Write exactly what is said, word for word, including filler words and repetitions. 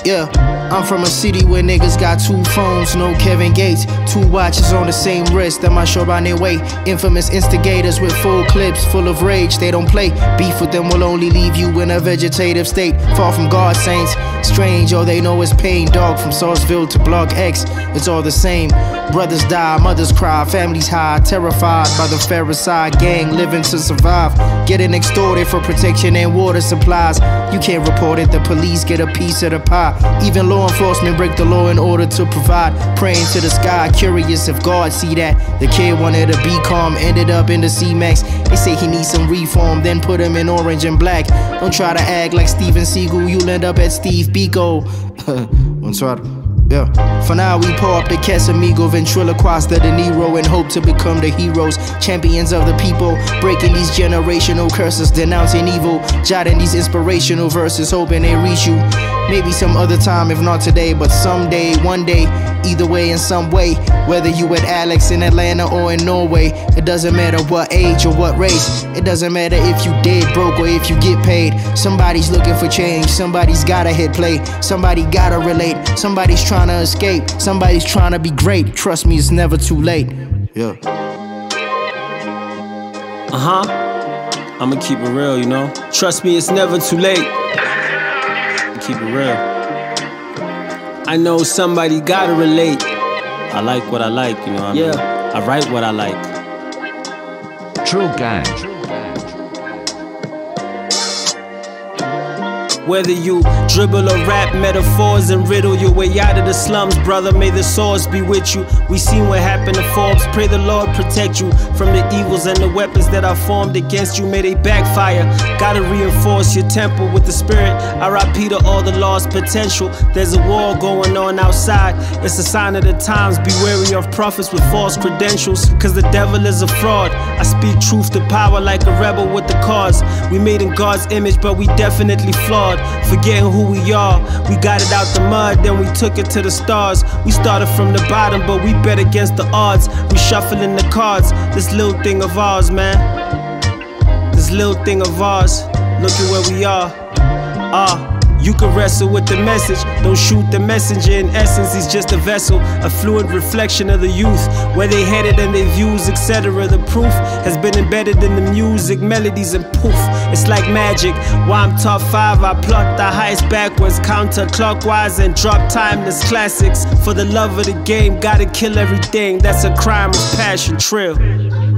Yeah, I'm from a city where niggas got two phones, no Kevin Gates. Two watches on the same wrist, that might show on their way. Infamous instigators with full clips, full of rage, they don't play. Beef with them will only leave you in a vegetative state. Far from God saints, strange, all they know is pain. Dog from Sauceville to Block X, it's all the same. Brothers die, mothers cry, families high, terrified by the Pharisee gang living to survive. Getting extorted for protection and water supplies. You can't report it, the police get a piece of the pie. Even law enforcement break the law in order to provide. Praying to the sky, curious if God see that. The kid wanted to be calm, ended up in the C-Max. They say he needs some reform, then put him in orange and black. Don't try to act like Steven Seagal, you'll end up at Steve Biko. Bonsoir. Yeah. For now we pour up the Casamigo, ventriloquist the De Niro, and hope to become the heroes, champions of the people, breaking these generational curses, denouncing evil, jotting these inspirational verses, hoping they reach you. Maybe some other time, if not today, but someday, one day, either way, in some way. Whether you at Alex in Atlanta or in Norway, it doesn't matter what age or what race. It doesn't matter if you dead broke or if you get paid. Somebody's looking for change, somebody's gotta hit play, somebody gotta relate, somebody's trying to escape, somebody's trying to be great. Trust me, it's never too late. Yeah. Uh-huh. I'ma keep it real, you know. Trust me, it's never too late. Keep it real. I know somebody gotta relate. I like what I like, you know what I mean? Yeah. I write what I like. True Gang. Whether you dribble or rap metaphors and riddle your way out of the slums, brother, may the source be with you. We seen what happened to Forbes. Pray the Lord protect you from the evils and the weapons that are formed against you. May they backfire. Gotta reinforce your temple with the spirit. R I P to all the lost potential. There's a war going on outside. It's a sign of the times. Be wary of prophets with false credentials, cause the devil is a fraud. I speak truth to power like a rebel with the cause. We made in God's image, but we definitely flawed. Forgetting who we are, we got it out the mud, then we took it to the stars. We started from the bottom, but we bet against the odds. We shuffling the cards, this little thing of ours, man. This little thing of ours, look at where we are. Ah. You can wrestle with the message, don't shoot the messenger. In essence, he's just a vessel, a fluid reflection of the youth, where they headed and their views, et cetera. The proof has been embedded in the music, melodies, and poof, it's like magic. Why I'm top five, I pluck the highest backwards, counterclockwise, and drop timeless classics. For the love of the game, gotta kill everything. That's a crime of passion, trill.